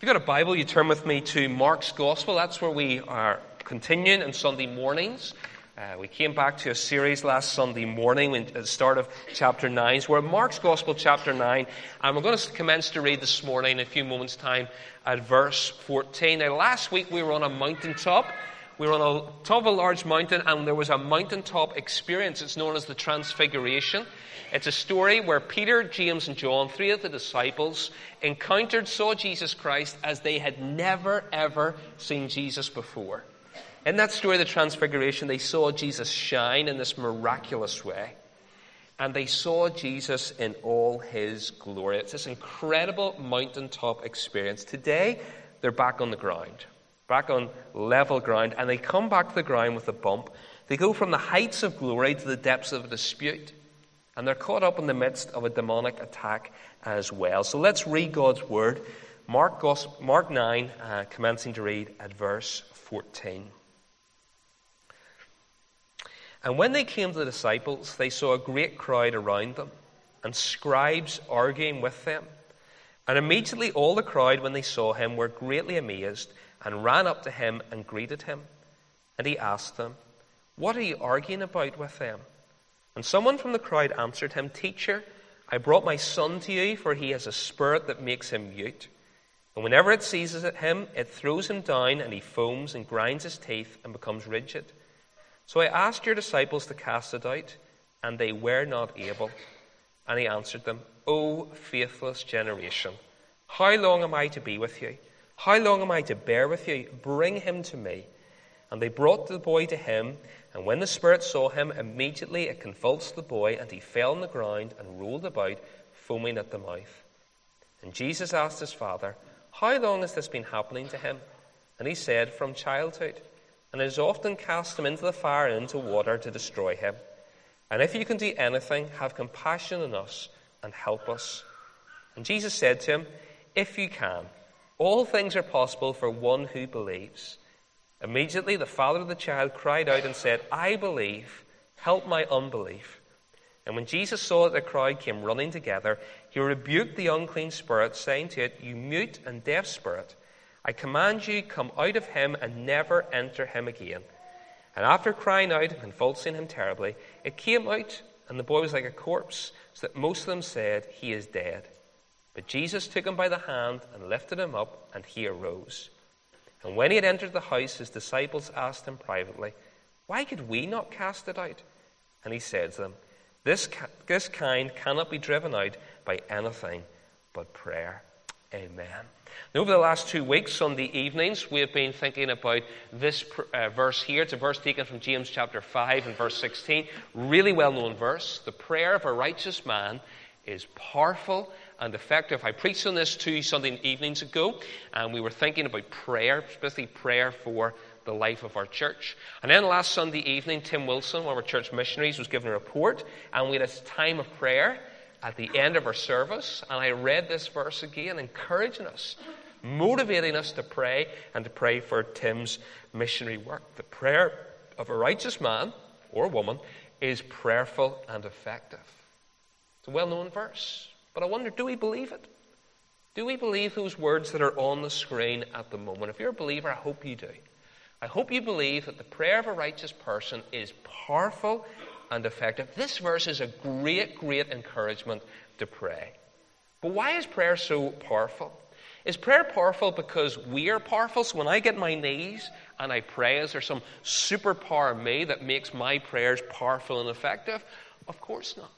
If you've got a Bible, you turn with me to Mark's Gospel. That's where we are continuing on Sunday mornings. We came back to a series last Sunday morning at the start of chapter 9. So we're in Mark's Gospel, chapter 9, and we're going to commence to read this morning in a few moments' time at verse 14. Now, last week we were on a mountaintop. We were on the top of a large mountain, and there was a mountaintop experience. It's known as the Transfiguration. It's a story where Peter, James, and John, three of the disciples, saw Jesus Christ as they had never, ever seen Jesus before. In that story, the Transfiguration, they saw Jesus shine in this miraculous way. And they saw Jesus in all his glory. It's this incredible mountaintop experience. Today, they're back on the ground, back on level ground, and they come back to the ground with a bump. They go from the heights of glory to the depths of a dispute. And they're caught up in the midst of a demonic attack as well. So let's read God's word. Mark 9, commencing to read at verse 14. And when they came to the disciples, they saw a great crowd around them, and scribes arguing with them. And immediately all the crowd, when they saw him, were greatly amazed, and ran up to him and greeted him. And he asked them, "What are you arguing about with them?" And someone from the crowd answered him, "Teacher, I brought my son to you, for he has a spirit that makes him mute. And whenever it seizes him, it throws him down, and he foams and grinds his teeth and becomes rigid. So I asked your disciples to cast it out, and they were not able." And he answered them, "O faithless generation, how long am I to be with you? How long am I to bear with you? Bring him to me." And they brought the boy to him, and when the spirit saw him, immediately it convulsed the boy, and he fell on the ground and rolled about, foaming at the mouth. And Jesus asked his father, "How long has this been happening to him?" And he said, "From childhood. And it has often cast him into the fire and into water to destroy him. And if you can do anything, have compassion on us and help us." And Jesus said to him, "If you can, all things are possible for one who believes." Immediately the father of the child cried out and said, "I believe, help my unbelief." And when Jesus saw that the crowd came running together, he rebuked the unclean spirit, saying to it, "You mute and deaf spirit, I command you, come out of him and never enter him again." And after crying out and convulsing him terribly, it came out, and the boy was like a corpse, so that most of them said, "He is dead." But Jesus took him by the hand and lifted him up, and he arose. And when he had entered the house, his disciples asked him privately, "Why could we not cast it out?" And he said to them, This kind cannot be driven out by anything but prayer." Amen. Now, over the last 2 weeks, Sunday evenings, we have been thinking about this verse here. It's a verse taken from James chapter 5 and verse 16. Really well-known verse. The prayer of a righteous man is powerful and effective. I preached on this 2 Sunday evenings ago, and we were thinking about prayer, especially prayer for the life of our church. And then last Sunday evening, Tim Wilson, one of our church missionaries, was given a report, and we had a time of prayer at the end of our service, and I read this verse again, encouraging us, motivating us to pray, and to pray for Tim's missionary work. The prayer of a righteous man or woman is prayerful and effective. It's a well-known verse, but I wonder, do we believe it? Do we believe those words that are on the screen at the moment? If you're a believer, I hope you do. I hope you believe that the prayer of a righteous person is powerful and effective. This verse is a great, great encouragement to pray. But why is prayer so powerful? Is prayer powerful because we are powerful? So when I get on my knees and I pray, is there some superpower in me that makes my prayers powerful and effective? Of course not.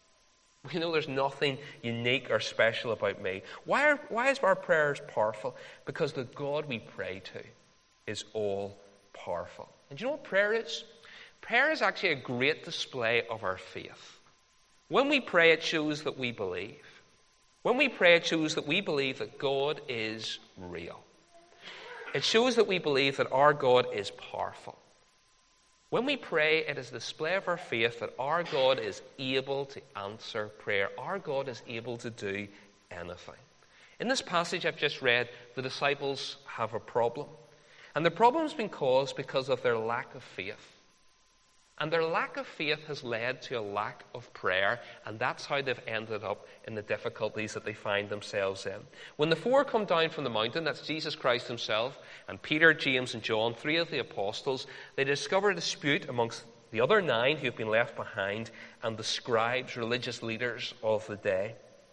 We know there's nothing unique or special about me. Why is our prayers powerful? Because the God we pray to is all powerful. And do you know what prayer is? Prayer is actually a great display of our faith. When we pray, it shows that we believe. When we pray, it shows that we believe that God is real. It shows that we believe that our God is powerful. When we pray, it is a display of our faith that our God is able to answer prayer. Our God is able to do anything. In this passage I've just read, the disciples have a problem. And the problem has been caused because of their lack of faith. And their lack of faith has led to a lack of prayer, and that's how they've ended up in the difficulties that they find themselves in. When the four come down from the mountain, that's Jesus Christ himself, and Peter, James, and John, three of the apostles, they discover a dispute amongst the other 9 who have been left behind, and the scribes, religious leaders of the day.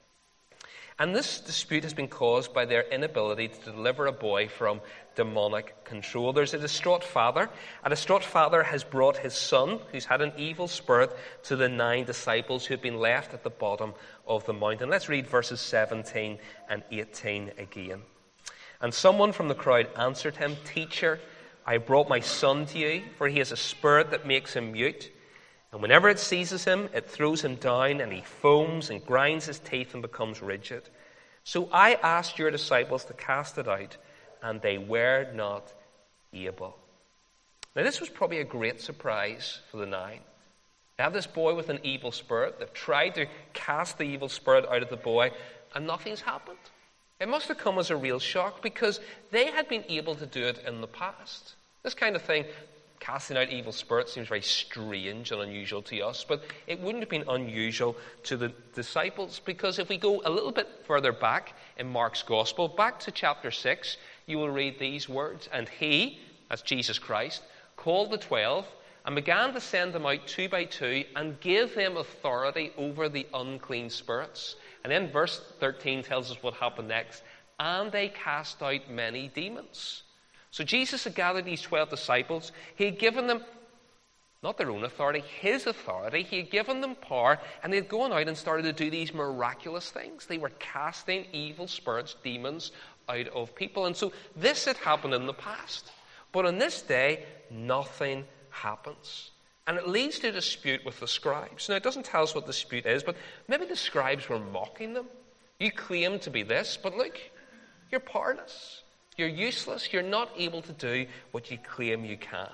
And this dispute has been caused by their inability to deliver a boy from demonic control. There's a distraught father. A distraught father has brought his son, who's had an evil spirit, to the 9 disciples who have been left at the bottom of the mountain. Let's read verses 17 and 18 again. And someone from the crowd answered him, "Teacher, I brought my son to you, for he has a spirit that makes him mute. And whenever it seizes him, it throws him down, and he foams and grinds his teeth and becomes rigid. So I asked your disciples to cast it out, and they were not able." Now this was probably a great surprise for the 9. They have this boy with an evil spirit. They've tried to cast the evil spirit out of the boy, and nothing's happened. It must have come as a real shock, because they had been able to do it in the past. This kind of thing, casting out evil spirits, seems very strange and unusual to us, but it wouldn't have been unusual to the disciples, because if we go a little bit further back in Mark's Gospel, back to chapter 6, you will read these words. And he, that's Jesus Christ, called the 12 and began to send them out 2 by 2 and gave them authority over the unclean spirits. And then verse 13 tells us what happened next. And they cast out many demons. So Jesus had gathered these 12 disciples. He had given them, not their own authority, his authority. He had given them power, and they had gone out and started to do these miraculous things. They were casting evil spirits, demons, out of people. And so this had happened in the past. But on this day, nothing happens. And it leads to a dispute with the scribes. Now, it doesn't tell us what the dispute is, but maybe the scribes were mocking them. You claim to be this, but look, you're powerless. You're useless. You're not able to do what you claim you can.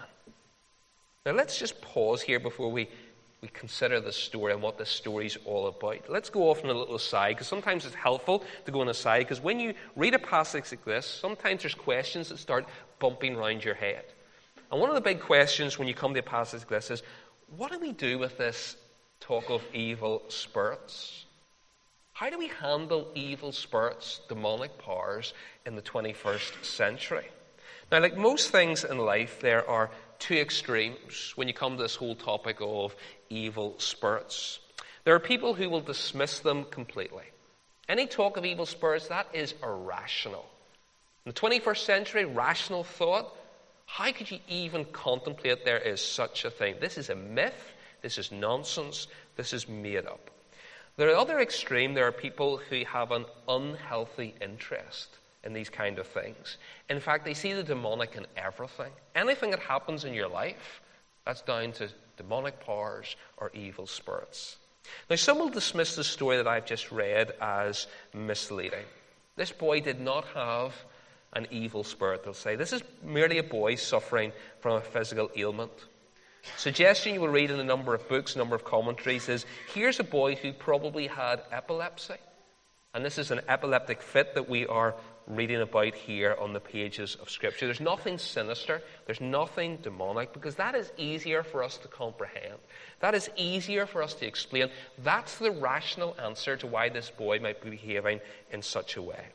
Now, let's just pause here before we consider the story and what this story is all about. Let's go off on a little aside, because sometimes it's helpful to go on a side, because when you read a passage like this, sometimes there's questions that start bumping around your head. And one of the big questions when you come to a passage like this is, what do we do with this talk of evil spirits? How do we handle evil spirits, demonic powers in the 21st century? Now, like most things in life, there are 2 extremes when you come to this whole topic of evil spirits. There are people who will dismiss them completely. Any talk of evil spirits, that is irrational. In the 21st century, rational thought, how could you even contemplate there is such a thing? This is a myth. This is nonsense. This is made up. The other extreme, there are people who have an unhealthy interest in these kind of things. In fact, they see the demonic in everything. Anything that happens in your life, that's down to demonic powers or evil spirits. Now, some will dismiss the story that I've just read as misleading. This boy did not have an evil spirit, they'll say. This is merely a boy suffering from a physical ailment. Suggestion you will read in a number of books, a number of commentaries is, here's a boy who probably had epilepsy. And this is an epileptic fit that we are reading about here on the pages of Scripture. There's nothing sinister. There's nothing demonic, because that is easier for us to comprehend. That is easier for us to explain. That's the rational answer to why this boy might be behaving in such a way.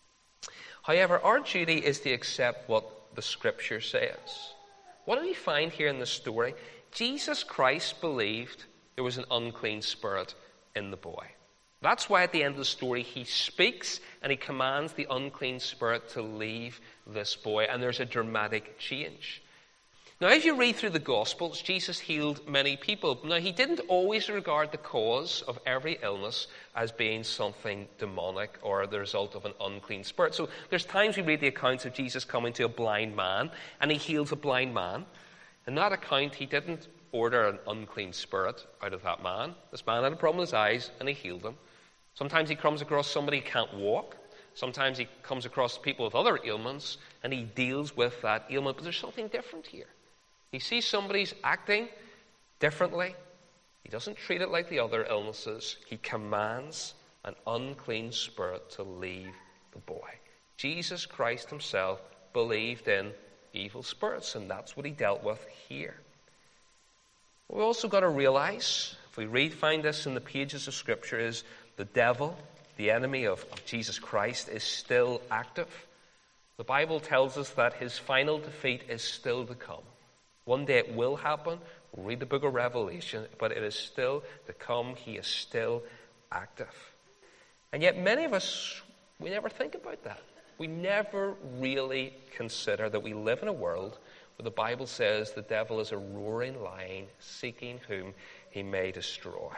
However, our duty is to accept what the Scripture says. What do we find here in the story? Jesus Christ believed there was an unclean spirit in the boy. That's why at the end of the story he speaks and he commands the unclean spirit to leave this boy, and there's a dramatic change. Now, as you read through the Gospels, Jesus healed many people. Now, he didn't always regard the cause of every illness as being something demonic or the result of an unclean spirit. So there's times we read the accounts of Jesus coming to a blind man, and he heals a blind man. In that account, he didn't order an unclean spirit out of that man. This man had a problem with his eyes, and he healed him. Sometimes he comes across somebody who can't walk. Sometimes he comes across people with other ailments, and he deals with that ailment. But there's something different here. He sees somebody's acting differently. He doesn't treat it like the other illnesses. He commands an unclean spirit to leave the boy. Jesus Christ himself believed in evil spirits, and that's what he dealt with here. We've also got to realize, if we find this in the pages of Scripture, is the devil, the enemy of Jesus Christ, is still active. The Bible tells us that his final defeat is still to come. One day it will happen. We'll read the book of Revelation, but it is still to come. He is still active. And yet many of us, we never think about that. We never really consider that we live in a world where the Bible says the devil is a roaring lion seeking whom he may destroy.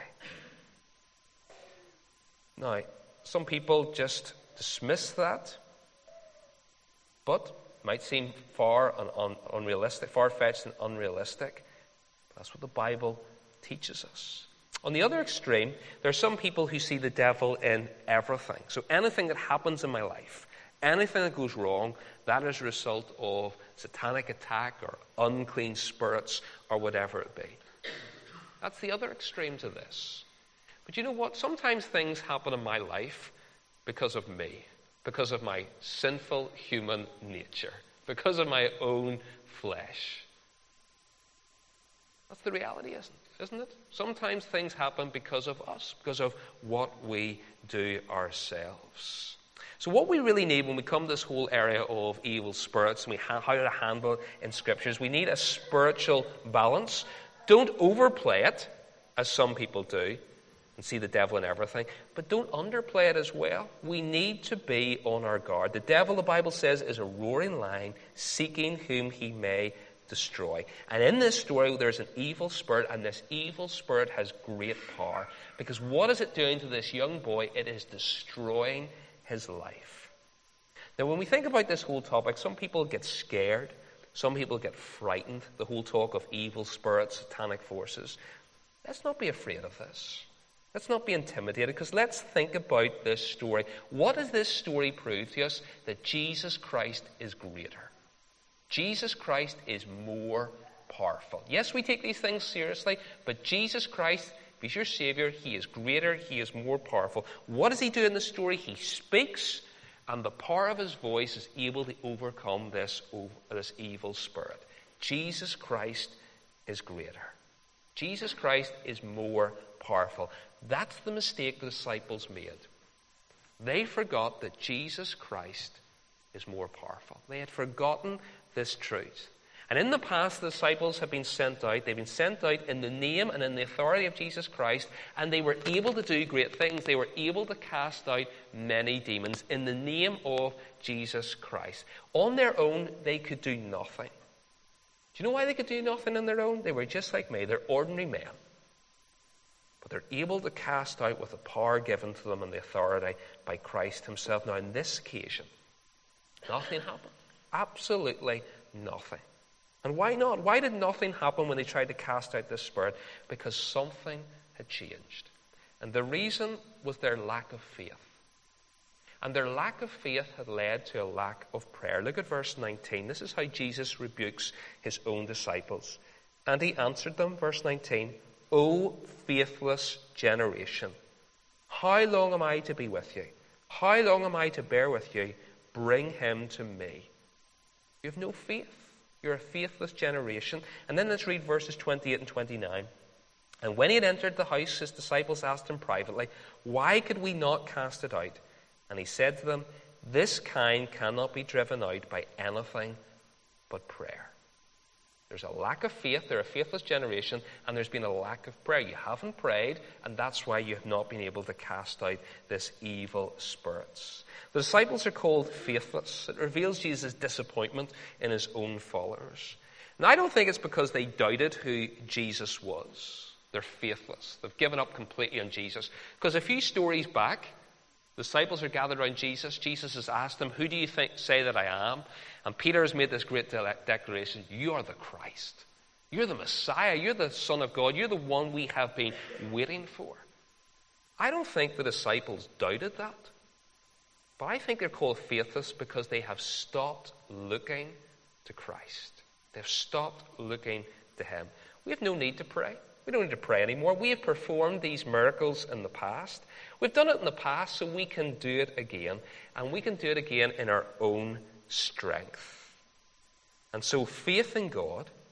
Now, some people just dismiss that, but it might seem unrealistic, far-fetched and unrealistic. That's what the Bible teaches us. On the other extreme, there are some people who see the devil in everything. So anything that happens in my life, anything that goes wrong, that is a result of satanic attack or unclean spirits or whatever it be. That's the other extreme to this. But you know what? Sometimes things happen in my life because of me, because of my sinful human nature, because of my own flesh. That's the reality, isn't it? Sometimes things happen because of us, because of what we do ourselves. So what we really need when we come to this whole area of evil spirits and how to handle it in Scriptures, we need a spiritual balance. Don't overplay it, as some people do, and see the devil in everything, but don't underplay it as well. We need to be on our guard. The devil, the Bible says, is a roaring lion seeking whom he may destroy. And in this story, there's an evil spirit, and this evil spirit has great power. Because what is it doing to this young boy? It is destroying his life. Now, when we think about this whole topic, some people get scared. Some people get frightened. The whole talk of evil spirits, satanic forces. Let's not be afraid of this. Let's not be intimidated, because let's think about this story. What does this story prove to us? That Jesus Christ is greater. Jesus Christ is more powerful. Yes, we take these things seriously, but Jesus Christ, if he's your Savior, he is greater, he is more powerful. What does he do in the story? He speaks, and the power of his voice is able to overcome this evil spirit. Jesus Christ is greater. Jesus Christ is more powerful. That's the mistake the disciples made. They forgot that Jesus Christ is more powerful. They had forgotten this truth. And in the past, the disciples have been sent out. They've been sent out in the name and in the authority of Jesus Christ, and they were able to do great things. They were able to cast out many demons in the name of Jesus Christ. On their own, they could do nothing. Do you know why they could do nothing on their own? They were just like me. They're ordinary men. But they're able to cast out with the power given to them and the authority by Christ himself. Now, on this occasion, nothing happened. Absolutely nothing. And why not? Why did nothing happen when they tried to cast out this spirit? Because something had changed. And the reason was their lack of faith. And their lack of faith had led to a lack of prayer. Look at verse 19. This is how Jesus rebukes his own disciples. And he answered them, verse 19, O faithless generation, how long am I to be with you? How long am I to bear with you? Bring him to me. You have no faith. You're a faithless generation. And then let's read verses 28 and 29. And when he had entered the house, his disciples asked him privately, why could we not cast it out? And he said to them, this kind cannot be driven out by anything but prayer. There's a lack of faith. They're a faithless generation, and there's been a lack of prayer. You haven't prayed, and that's why you have not been able to cast out this evil spirits. The disciples are called faithless. It reveals Jesus' disappointment in his own followers. Now, I don't think it's because they doubted who Jesus was. They're faithless. They've given up completely on Jesus. Because a few stories back, the disciples are gathered around Jesus. Jesus has asked them, who do you say that I am? And Peter has made this great declaration, you are the Christ. You're the Messiah. You're the Son of God. You're the one we have been waiting for. I don't think the disciples doubted that. But I think they're called faithless because they have stopped looking to Christ. They've stopped looking to him. We have no need to pray. We don't need to pray anymore. We have performed these miracles in the past. We've done it in the past, so we can do it again. And we can do it again in our own strength. And so faith in God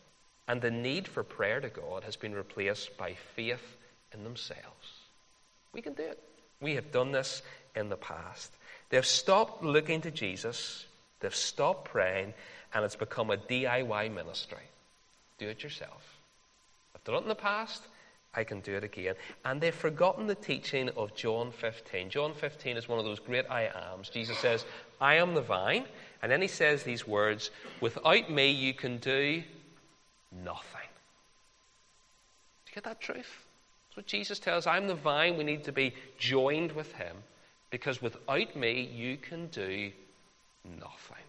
And the need for prayer to God has been replaced by faith in themselves. We can do it. We have done this in the past. They've stopped looking to Jesus. They've stopped praying, and it's become a DIY ministry. Do it yourself. I've done it in the past. I can do it again. And they've forgotten the teaching of John 15. John 15 is one of those great I ams. Jesus says, I am the vine. And then he says these words, without me you can do nothing. Do you get that truth? That's what Jesus tells us. I'm the vine. We need to be joined with him, because without me you can do nothing.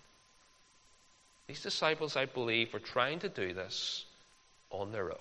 These disciples, I believe, were trying to do this on their own.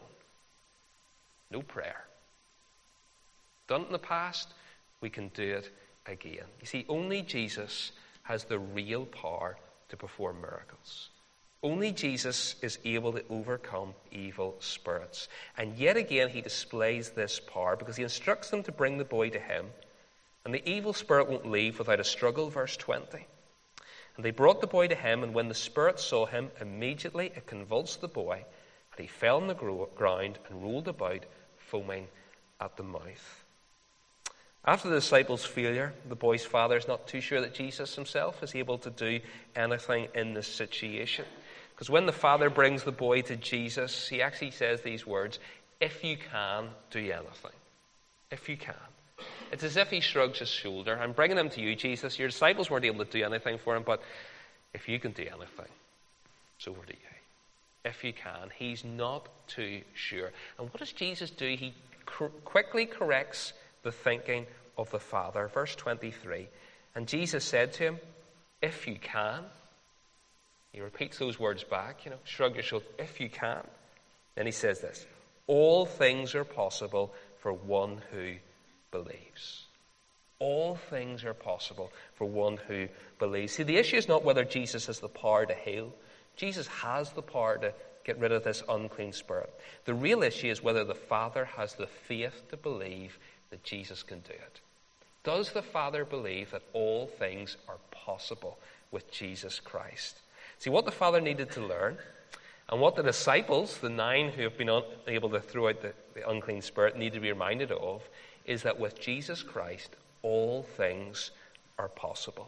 No prayer. Done it in the past, we can do it again. You see, only Jesus has the real power to perform miracles. Only Jesus is able to overcome evil spirits. And yet again, he displays this power because he instructs them to bring the boy to him. And the evil spirit won't leave without a struggle, verse 20. And they brought the boy to him, and when the spirit saw him, immediately it convulsed the boy, and he fell on the ground and rolled about, foaming at the mouth. After the disciples' failure, the boy's father is not too sure that Jesus himself is able to do anything in this situation. Because when the father brings the boy to Jesus, he actually says these words, if you can, do anything. If you can. It's as if he shrugs his shoulder. I'm bringing him to you, Jesus. Your disciples weren't able to do anything for him, but if you can do anything, it's over to you. If you can. He's not too sure. And what does Jesus do? He quickly corrects the thinking of the father. Verse 23. And Jesus said to him, if you can. He repeats those words back, shrug your shoulder, if you can. Then he says this, all things are possible for one who believes. All things are possible for one who believes. See, the issue is not whether Jesus has the power to heal. Jesus has the power to get rid of this unclean spirit. The real issue is whether the Father has the faith to believe that Jesus can do it. Does the Father believe that all things are possible with Jesus Christ? See, what the Father needed to learn, and what the disciples, the 9 who have been unable to throw out the unclean spirit, need to be reminded of, is that with Jesus Christ, all things are possible.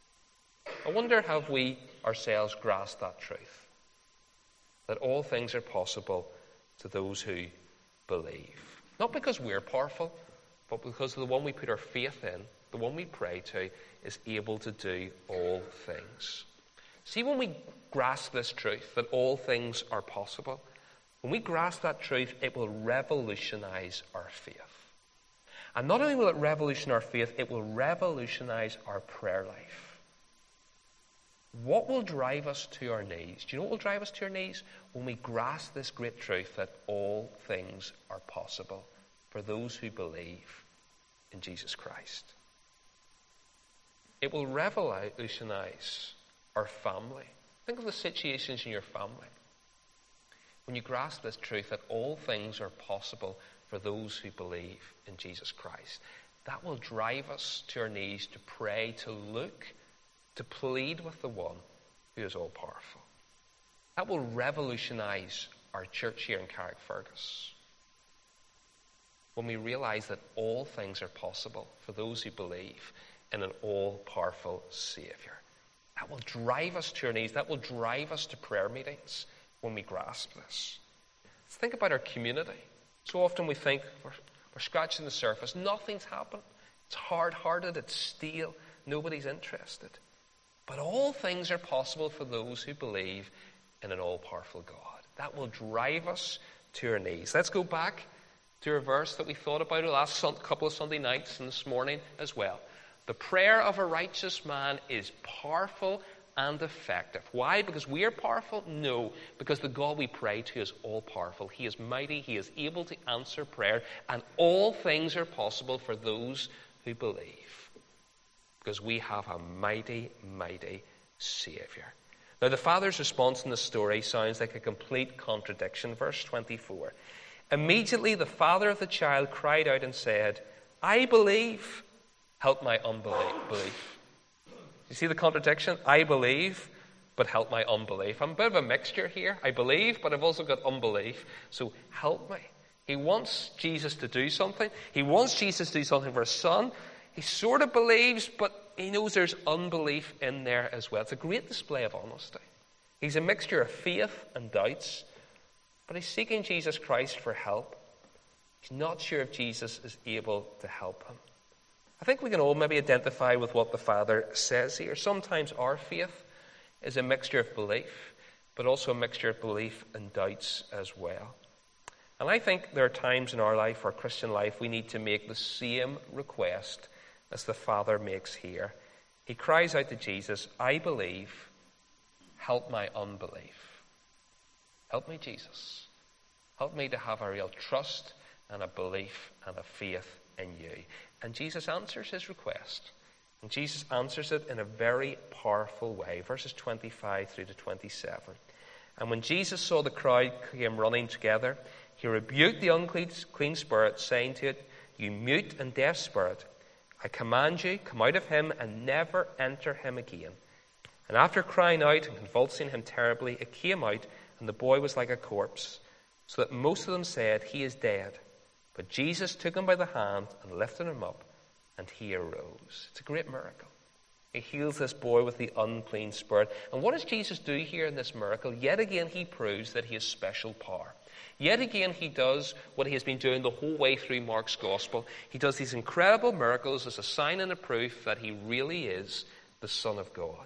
I wonder, have we ourselves grasped that truth? That all things are possible to those who believe. Not because we're powerful, but because the one we put our faith in, the one we pray to, is able to do all things. See, when we grasp this truth, that all things are possible, when we grasp that truth, it will revolutionize our faith. And not only will it revolutionize our faith, it will revolutionize our prayer life. What will drive us to our knees? Do you know what will drive us to our knees? When we grasp this great truth that all things are possible for those who believe in Jesus Christ. It will revolutionize our family. Think of the situations in your family. When you grasp this truth that all things are possible for those who believe in Jesus Christ, that will drive us to our knees to pray, to look, to plead with the one who is all powerful. That will revolutionize our church here in Carrickfergus. When we realize that all things are possible for those who believe in an all-powerful Savior. That will drive us to our knees. That will drive us to prayer meetings when we grasp this. Let's think about our community. So often we think we're scratching the surface. Nothing's happened. It's hard-hearted. It's stale. Nobody's interested. But all things are possible for those who believe in an all-powerful God. That will drive us to our knees. Let's go back to a verse that we thought about the last couple of Sunday nights and this morning as well. The prayer of a righteous man is powerful and effective. Why? Because we are powerful? No. Because the God we pray to is all-powerful. He is mighty. He is able to answer prayer. And all things are possible for those who believe. Because we have a mighty, mighty Savior. Now, the Father's response in the story sounds like a complete contradiction. Verse 24. Immediately the father of the child cried out and said, I believe. Help my unbelief. You see the contradiction? I believe. but help my unbelief. I'm a bit of a mixture here. I believe, but I've also got unbelief. So help me. He wants Jesus to do something. He wants Jesus to do something for his son. He sort of believes, but he knows there's unbelief in there as well. It's a great display of honesty. He's a mixture of faith and doubts, but he's seeking Jesus Christ for help. He's not sure if Jesus is able to help him. I think we can all maybe identify with what the Father says here. Sometimes our faith is a mixture of belief, but also a mixture of belief and doubts as well. And I think there are times in our life, our Christian life, we need to make the same request as the Father makes here. He cries out to Jesus, I believe, help my unbelief. Help me, Jesus. Help me to have a real trust and a belief and a faith in you. And Jesus answers his request. And Jesus answers it in a very powerful way. Verses 25 through to 27. And when Jesus saw the crowd came running together, he rebuked the unclean spirit, saying to it, You mute and deaf spirit, I command you, come out of him and never enter him again. And after crying out and convulsing him terribly, it came out, and the boy was like a corpse, so that most of them said, He is dead. But Jesus took him by the hand and lifted him up, and he arose. It's a great miracle. He heals this boy with the unclean spirit. And what does Jesus do here in this miracle? Yet again, he proves that he has special power. Yet again, he does what he has been doing the whole way through Mark's gospel. He does these incredible miracles as a sign and a proof that he really is the Son of God.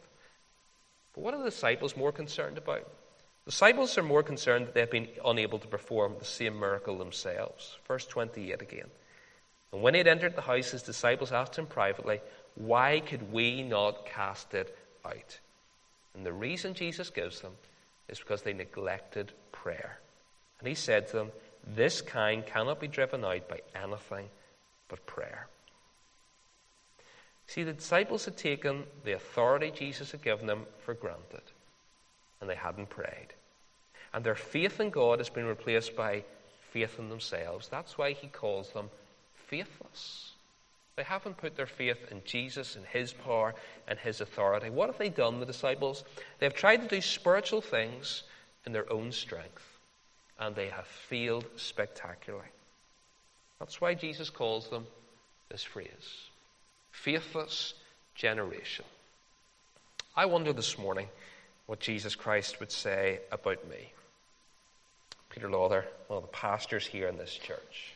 But what are the disciples more concerned about? The disciples are more concerned that they've been unable to perform the same miracle themselves. Verse 28 again. And when he had entered the house, his disciples asked him privately, Why could we not cast it out? And the reason Jesus gives them is because they neglected prayer. And he said to them, This kind cannot be driven out by anything but prayer. See, the disciples had taken the authority Jesus had given them for granted, and they hadn't prayed. And their faith in God has been replaced by faith in themselves. That's why he calls them faithless. They haven't put their faith in Jesus and his power and his authority. What have they done, the disciples? They've tried to do spiritual things in their own strength, and they have failed spectacularly. That's why Jesus calls them this phrase, faithless generation. I wonder this morning what Jesus Christ would say about me. Peter Lawther, one of the pastors here in this church.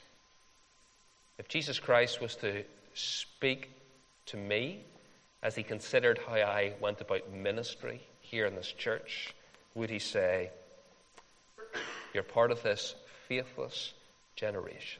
If Jesus Christ was to speak to me as he considered how I went about ministry here in this church, would he say, You're part of this faithless generation?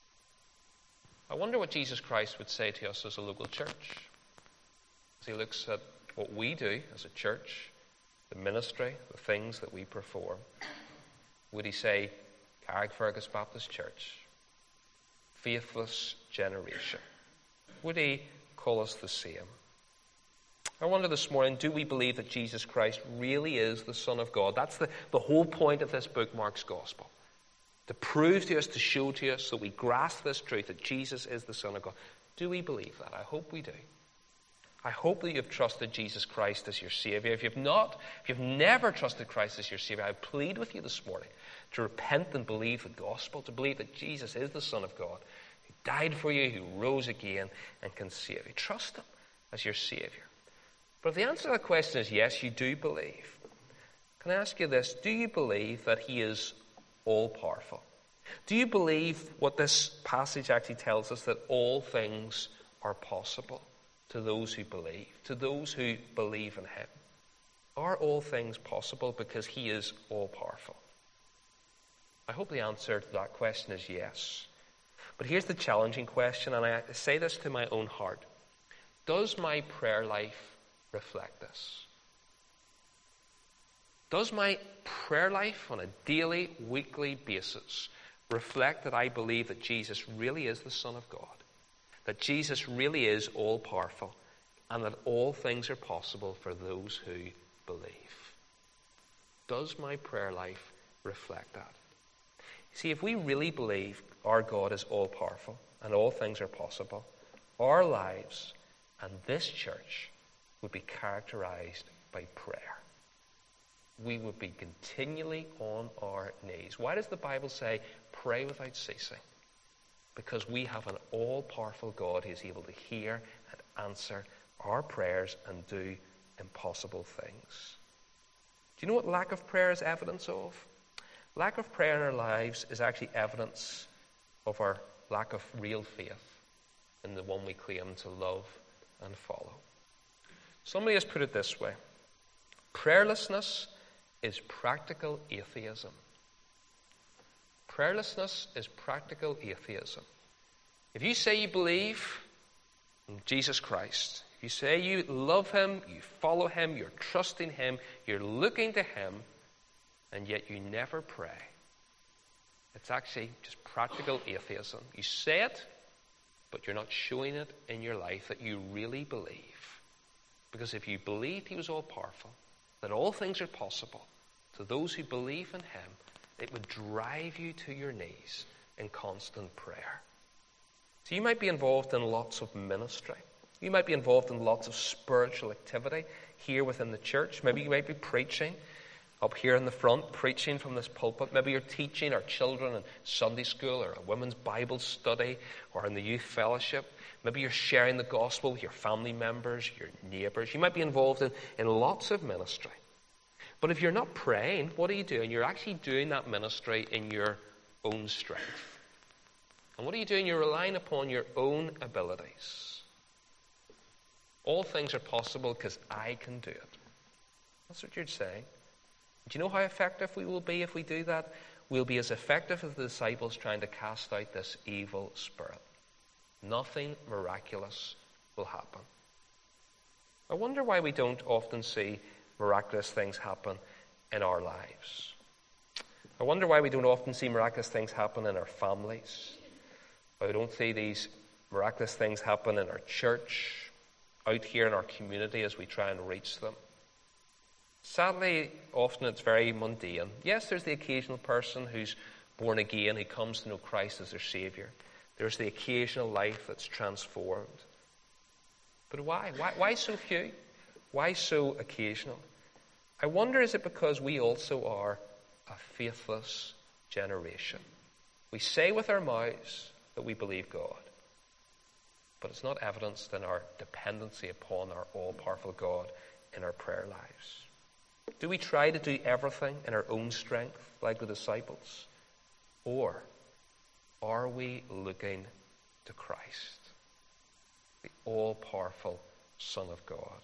I wonder what Jesus Christ would say to us as a local church as he looks at what we do as a church, the ministry, the things that we perform. Would he say, Carrickfergus Baptist Church, faithless generation? Would he call us the same? I wonder this morning, do we believe that Jesus Christ really is the Son of God? That's the whole point of this book, Mark's Gospel. To prove to us, to show to us, so we grasp this truth that Jesus is the Son of God. Do we believe that? I hope we do. I hope that you've trusted Jesus Christ as your Savior. If you've not, if you've never trusted Christ as your Savior, I plead with you this morning to repent and believe the gospel, to believe that Jesus is the Son of God, who died for you, who rose again and can save you. Trust him as your Savior. But if the answer to that question is yes, you do believe, can I ask you this? Do you believe that he is all-powerful? Do you believe what this passage actually tells us, that all things are possible to those who believe, to those who believe in him? Are all things possible because he is all-powerful? I hope the answer to that question is yes. But here's the challenging question, and I say this to my own heart. Does my prayer life reflect this? Does my prayer life on a daily, weekly basis reflect that I believe that Jesus really is the Son of God? That Jesus really is all-powerful, and that all things are possible for those who believe? Does my prayer life reflect that? See, if we really believe our God is all-powerful and all things are possible, our lives and this church would be characterized by prayer. we would be continually on our knees. Why does the Bible say, pray without ceasing? Because we have an all-powerful God who is able to hear and answer our prayers and do impossible things. Do you know what lack of prayer is evidence of? Lack of prayer in our lives is actually evidence of our lack of real faith in the one we claim to love and follow. Somebody has put it this way: prayerlessness is practical atheism. Prayerlessness is practical atheism. If you say you believe in Jesus Christ, if you say you love him, you follow him, you're trusting him, you're looking to him, and yet you never pray, it's actually just practical atheism. You say it, but you're not showing it in your life that you really believe. Because if you believed he was all-powerful, that all things are possible to those who believe in him, it would drive you to your knees in constant prayer. So you might be involved in lots of ministry. You might be involved in lots of spiritual activity here within the church. Maybe you might be preaching up here in the front, preaching from this pulpit. Maybe you're teaching our children in Sunday school or a women's Bible study or in the youth fellowship. Maybe you're sharing the gospel with your family members, your neighbours. You might be involved in lots of ministry. But if you're not praying, what are you doing? You're actually doing that ministry in your own strength. And what are you doing? You're relying upon your own abilities. All things are possible because I can do it. That's what you're saying. Do you know how effective we will be if we do that? We'll be as effective as the disciples trying to cast out this evil spirit. Nothing miraculous will happen. I wonder why we don't often see miraculous things happen in our lives. I wonder why we don't often see miraculous things happen in our families. Why we don't see these miraculous things happen in our church, out here in our community as we try and reach them. Sadly, often it's very mundane. Yes, there's the occasional person who's born again, who comes to know Christ as their Saviour. There's the occasional life that's transformed. But why? Why so few? Why so occasional? I wonder, is it because we also are a faithless generation? We say with our mouths that we believe God, but it's not evidenced in our dependency upon our all-powerful God in our prayer lives. Do we try to do everything in our own strength, like the disciples? Or are we looking to Christ, the all-powerful Son of God?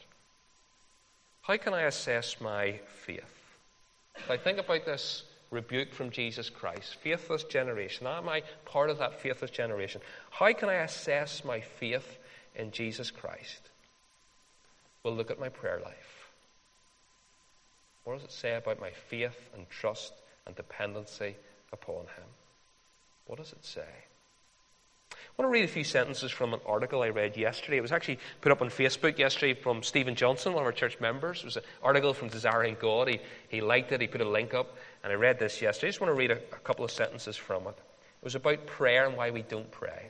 How can I assess my faith? If I think about this rebuke from Jesus Christ, faithless generation, am I part of that faithless generation? How can I assess my faith in Jesus Christ? Well, look at my prayer life. What does it say about my faith and trust and dependency upon him? What does it say? I want to read a few sentences from an article I read yesterday. It was actually put up on Facebook yesterday from Stephen Johnson, one of our church members. It was an article from Desiring God. He liked it. He put a link up. And I read this yesterday. I just want to read a couple of sentences from it. It was about prayer and why we don't pray.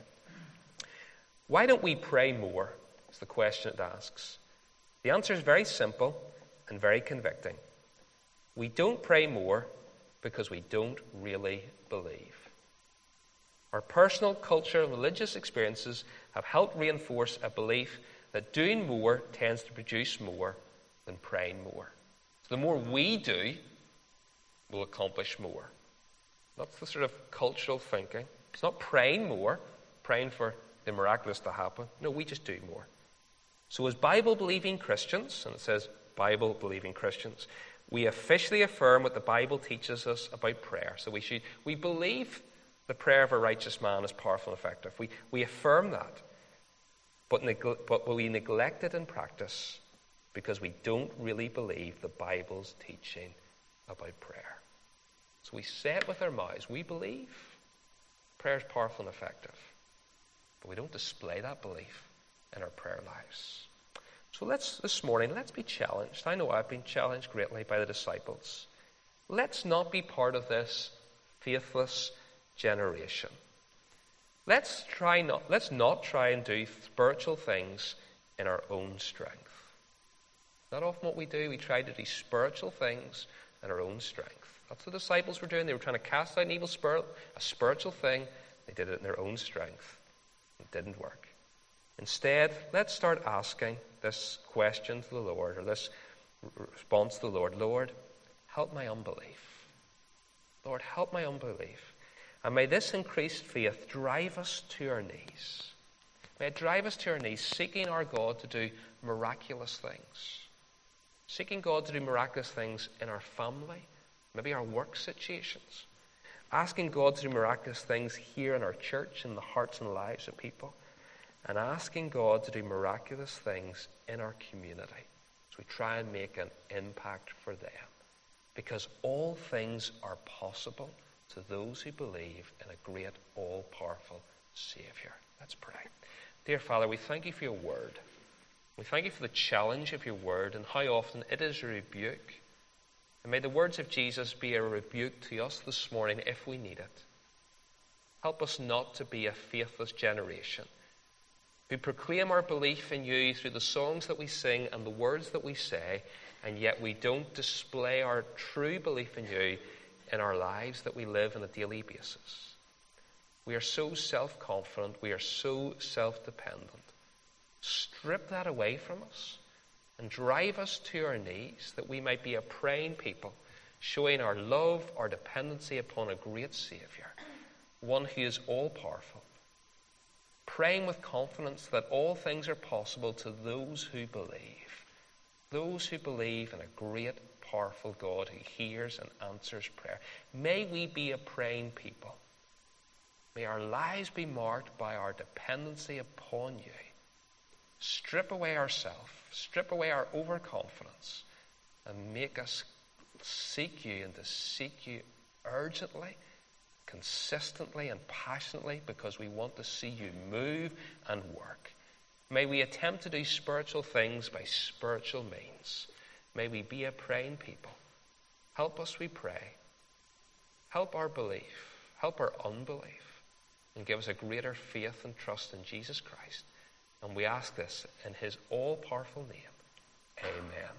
Why don't we pray more? Is the question it asks. The answer is very simple and very convicting. We don't pray more because we don't really believe. Our personal, cultural, and religious experiences have helped reinforce a belief that doing more tends to produce more than praying more. So the more we do, we'll accomplish more. That's the sort of cultural thinking. It's not praying more, praying for the miraculous to happen. No, we just do more. So as Bible-believing Christians, and it says Bible-believing Christians, we officially affirm what the Bible teaches us about prayer. So we believe the prayer of a righteous man is powerful and effective. We affirm that. But we neglect it in practice because we don't really believe the Bible's teaching about prayer. So we say it with our mouths. We believe prayer is powerful and effective. But we don't display that belief in our prayer lives. So this morning, let's be challenged. I know I've been challenged greatly by the disciples. Let's not be part of this faithless generation. Let's not try and do spiritual things in our own strength. Not often what we do. We try to do spiritual things in our own strength. That's what the disciples were doing. They were trying to cast out an evil spirit, a spiritual thing. They did it in their own strength. It didn't work. Instead, let's start asking this question to the Lord, or this response to the Lord. Lord, help my unbelief. Lord, help my unbelief. And may this increased faith drive us to our knees. May it drive us to our knees, seeking our God to do miraculous things. Seeking God to do miraculous things in our family, maybe our work situations. Asking God to do miraculous things here in our church, in the hearts and lives of people. And asking God to do miraculous things in our community as we try and make an impact for them. Because all things are possible to those who believe in a great, all-powerful Savior. Let's pray. Dear Father, we thank you for your word. We thank you for the challenge of your word and how often it is a rebuke. And may the words of Jesus be a rebuke to us this morning if we need it. Help us not to be a faithless generation who proclaim our belief in you through the songs that we sing and the words that we say, and yet we don't display our true belief in you in our lives that we live on a daily basis. We are so self-confident, we are so self-dependent. Strip that away from us and drive us to our knees that we might be a praying people, showing our love, our dependency upon a great Savior, one who is all-powerful, praying with confidence that all things are possible to those who believe in a great, powerful God who hears and answers prayer. May we be a praying people. May our lives be marked by our dependency upon you. Strip away ourselves, strip away our overconfidence, and make us seek you, and to seek you urgently, consistently and passionately, because we want to see you move and work. May we attempt to do spiritual things by spiritual means. May we be a praying people. Help us, we pray. Help our belief, help our unbelief, and give us a greater faith and trust in Jesus Christ. And we ask this in his all-powerful name. Amen.